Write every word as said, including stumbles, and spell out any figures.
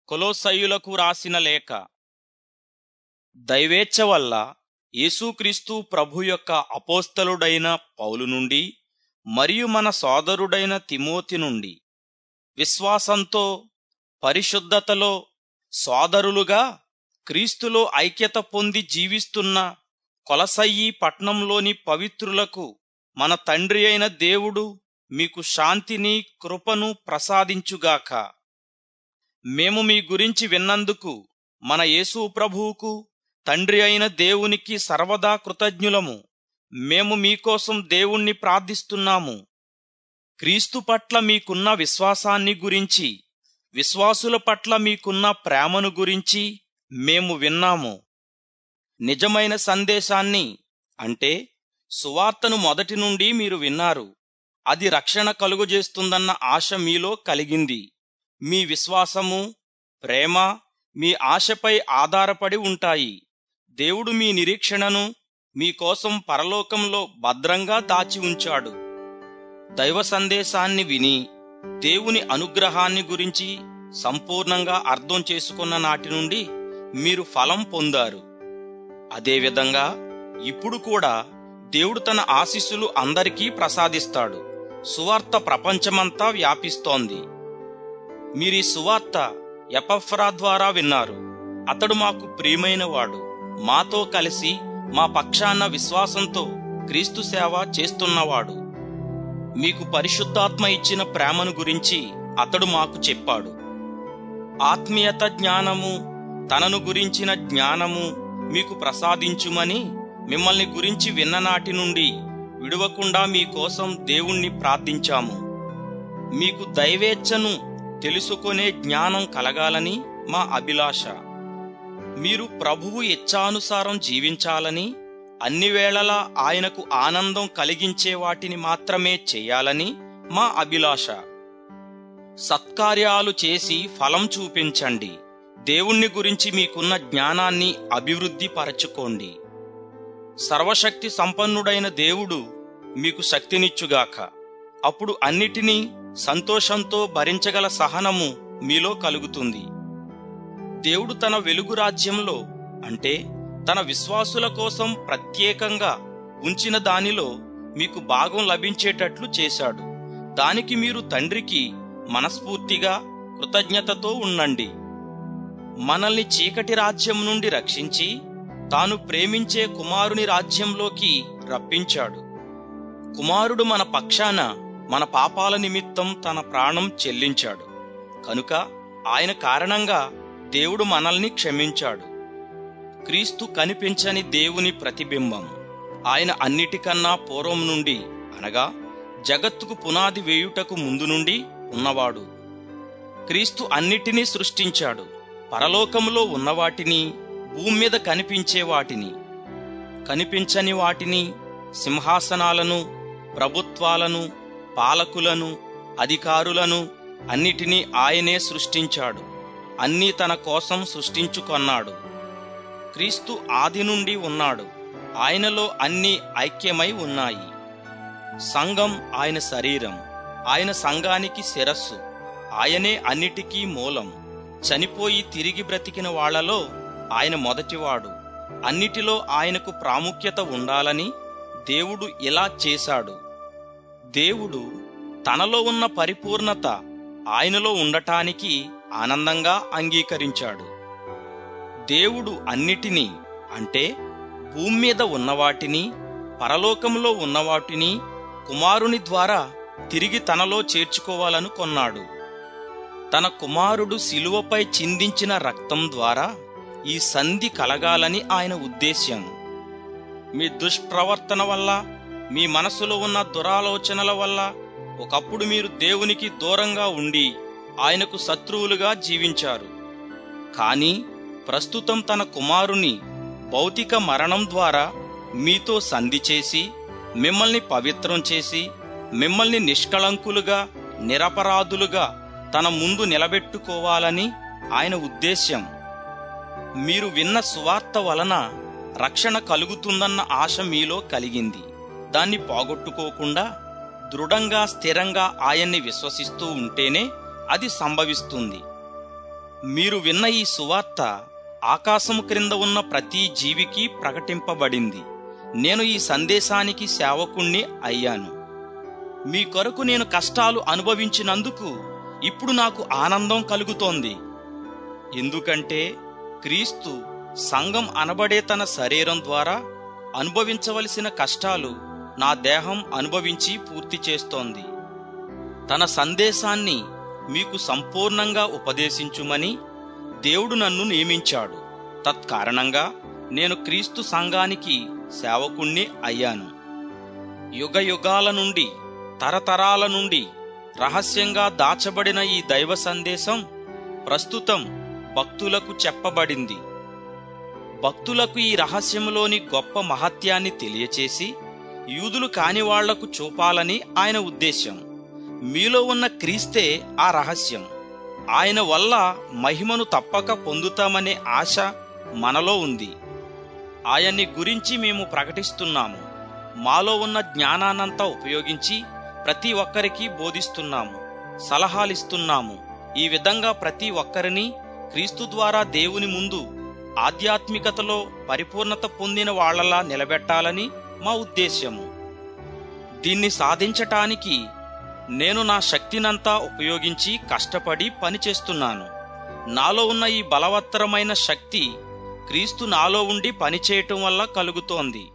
కొలొస్సీయులకు రాసిన లేఖ. దైవేచ్ఛ వల్ల యేసుక్రీస్తు ప్రభు యొక్క అపోస్తలుడైన పౌలు నుండి మరియు మన సోదరుడైన తిమోతి నుండి, విశ్వాసంతో పరిశుద్ధతలో సోదరులుగా క్రీస్తులో ఐక్యత పొంది జీవిస్తున్న కొలసయి పట్నంలోని పవిత్రులకు మన తండ్రి అయిన దేవుడు మీకు శాంతిని కృపను ప్రసాదించుగాక. మేము మీ గురించి విన్నందుకు మన యేసు ప్రభువుకు తండ్రి అయిన దేవునికి సర్వదా కృతజ్ఞులము. మేము మీకోసం దేవుణ్ణి ప్రార్థిస్తున్నాము. క్రీస్తు పట్ల మీకున్న విశ్వాసాన్ని గురించి, విశ్వాసుల పట్ల మీకున్న ప్రేమను గురించి మేము విన్నాము. నిజమైన సందేశాన్ని, అంటే సువార్తను మొదటి నుండి మీరు విన్నారు. అది రక్షణ కలుగజేస్తుందన్న ఆశ మీలో కలిగింది. మీ విశ్వాసము, ప్రేమ మీ ఆశపై ఆధారపడి ఉంటాయి. దేవుడు మీ నిరీక్షణను మీకోసం పరలోకంలో భద్రంగా దాచి ఉంచాడు. దైవ సందేశాన్ని విని దేవుని అనుగ్రహాన్ని గురించి సంపూర్ణంగా అర్థం చేసుకున్న నాటి నుండి మీరు ఫలం పొందారు. అదేవిధంగా ఇప్పుడు కూడా దేవుడు తన ఆశీస్సులు అందరికీ ప్రసాదిస్తాడు. సువార్త ప్రపంచమంతా వ్యాపిస్తోంది. మీరీ సువార్త ఎపఫ్రా ద్వారా విన్నారు. అతడు మాకు ప్రియమైనవాడు, మాతో కలిసి మా పక్షాన విశ్వాసంతో క్రీస్తు సేవ చేస్తున్నవాడు. మీకు పరిశుద్ధాత్మ ఇచ్చిన ప్రేమను గురించి అతడు మాకు చెప్పాడు. ఆత్మీయత జ్ఞానము, తనను గురించిన జ్ఞానము మీకు ప్రసాదించుమని మిమ్మల్ని గురించి విన్ననాటి నుండి విడువకుండా మీకోసం దేవుణ్ణి ప్రార్థించాము. మీకు దైవేచ్ఛను తెలుసుకునే జ్ఞానం కలగాలని మా అభిలాష. మీరు ప్రభువు ఇచ్ఛానుసారం జీవించాలని, అన్ని వేళలా ఆయనకు ఆనందం కలిగించే వాటిని మాత్రమే చేయాలని మా అభిలాష. సత్కార్యాలు చేసి ఫలం చూపించండి. దేవుణ్ణి గురించి మీకున్న జ్ఞానాన్ని అభివృద్ధి పరచుకోండి. సర్వశక్తి సంపన్నుడైన దేవుడు మీకు శక్తినిచ్చుగాక. అప్పుడు అన్నిటినీ సంతోషంతో భరించగల సహనము మీలో కలుగుతుంది. దేవుడు తన వెలుగు రాజ్యంలో, అంటే తన విశ్వాసుల కోసం ప్రత్యేకంగా ఉంచిన దానిలో మీకు భాగం లభించేటట్లు చేశాడు. దానికి మీరు తండ్రికి మనస్ఫూర్తిగా కృతజ్ఞతతో ఉండండి. మనల్ని చీకటి రాజ్యం నుండి రక్షించి తాను ప్రేమించే కుమారుని రాజ్యంలోకి రప్పించాడు. కుమారుడు మన పక్షాన మన పాపాల నిమిత్తం తన ప్రాణం చెల్లించాడు. కనుక ఆయన కారణంగా దేవుడు మనల్ని క్షమించాడు. క్రీస్తు కనిపించని దేవుని ప్రతిబింబం. ఆయన అన్నిటికన్నా పూర్వం నుండి, అనగా జగత్తుకు పునాది వేయుటకు ముందు నుండి ఉన్నవాడు. క్రీస్తు అన్నిటినీ సృష్టించాడు. పరలోకములో ఉన్నవాటిని, భూమి మీద కనిపించే వాటిని, కనిపించని వాటిని, సింహాసనాలను, ప్రభుత్వాలను, పాలకులను, అధికారులను అన్నిటినీ ఆయనే సృష్టించాడు. అన్నీ తన కోసం సృష్టించుకొన్నాడు. క్రీస్తు ఆది నుండి ఉన్నాడు. ఆయనలో అన్నీ ఐక్యమై ఉన్నాయి. సంఘం ఆయన శరీరం. ఆయన సంఘానికి శిరస్సు. ఆయనే అన్నిటికీ మూలం. చనిపోయి తిరిగి బ్రతికిన వాళ్లలో ఆయన మొదటివాడు. అన్నిటిలో ఆయనకు ప్రాముఖ్యత ఉండాలని దేవుడు ఇలా చేశాడు. దేవుడు తనలో ఉన్న పరిపూర్ణత ఆయనలో ఉండటానికి ఆనందంగా అంగీకరించాడు. దేవుడు అన్నిటినీ, అంటే భూమి మీద ఉన్నవాటిని, పరలోకంలో ఉన్నవాటిని కుమారుని ద్వారా తిరిగి తనలో చేర్చుకోవాలనుకొన్నాడు. తన కుమారుడు శిలువపై చిందించిన రక్తం ద్వారా ఈ సంధి కలగాలని ఆయన ఉద్దేశ్యం. మీ దుష్ప్రవర్తన వల్ల, మీ మనసులో ఉన్న దురాలోచనల వల్ల ఒకప్పుడు మీరు దేవునికి దూరంగా ఉండి ఆయనకు శత్రువులుగా జీవించారు. కానీ ప్రస్తుతం తన కుమారుని భౌతిక మరణం ద్వారా మీతో సంధి చేసి, మిమ్మల్ని పవిత్రం చేసి, మిమ్మల్ని నిష్కళంకులుగా, నిరపరాధులుగా తన ముందు నిలబెట్టుకోవాలని ఆయన ఉద్దేశ్యం. మీరు విన్న సువార్త వలన రక్షణ కలుగుతుందన్న ఆశ మీలో కలిగింది. దాన్ని పోగొట్టుకోకుండా దృఢంగా, స్థిరంగా ఆయన్ని విశ్వసిస్తూ ఉంటేనే అది సంభవిస్తుంది. మీరు విన్న ఈ సువార్త ఆకాశము క్రింద ఉన్న ప్రతి జీవికి ప్రకటింపబడింది. నేను ఈ సందేశానికి సేవకుణ్ణి అయ్యాను. మీ కొరకు నేను కష్టాలు అనుభవించినందుకు ఇప్పుడు నాకు ఆనందం కలుగుతోంది. ఎందుకంటే క్రీస్తు సంఘం అనబడే తన శరీరం ద్వారా అనుభవించవలసిన కష్టాలు నా దేహం అనుభవించి పూర్తి చేస్తోంది. తన సందేశాన్ని మీకు సంపూర్ణంగా ఉపదేశించుమని దేవుడు నన్ను నియమించాడు. తత్కారణంగా నేను క్రీస్తు సంఘానికి సేవకుణ్ణి అయ్యాను. యుగ యుగాల నుండి, తరతరాల నుండి రహస్యంగా దాచబడిన ఈ దైవ సందేశం ప్రస్తుతం భక్తులకు చెప్పబడింది. భక్తులకు ఈ రహస్యములోని గొప్ప మహత్యాన్ని తెలియచేసి యూదులు కాని వాళ్లకు చూపాలని ఆయన ఉద్దేశ్యం. మీలో ఉన్న క్రీస్తే ఆ రహస్యం. ఆయన వల్ల మహిమను తప్పక పొందుతామనే ఆశ మనలో ఉంది. ఆయన్ని గురించి మేము ప్రకటిస్తున్నాము. మాలో ఉన్న జ్ఞానాన్నంతా ఉపయోగించి ప్రతి ఒక్కరికి బోధిస్తున్నాము, సలహాలిస్తున్నాము. ఈ విధంగా ప్రతి ఒక్కరిని క్రీస్తు ద్వారా దేవుని ముందు ఆధ్యాత్మికతలో పరిపూర్ణత పొందిన వాళ్లలా నిలబెట్టాలని మా ఉద్దేశ్యము. దీన్ని సాధించటానికి నేను నా శక్తినంతా ఉపయోగించి కష్టపడి పనిచేస్తున్నాను. నాలో ఉన్న ఈ బలవత్తరమైన శక్తి క్రీస్తు నాలో ఉండి పనిచేయటం వల్ల కలుగుతోంది.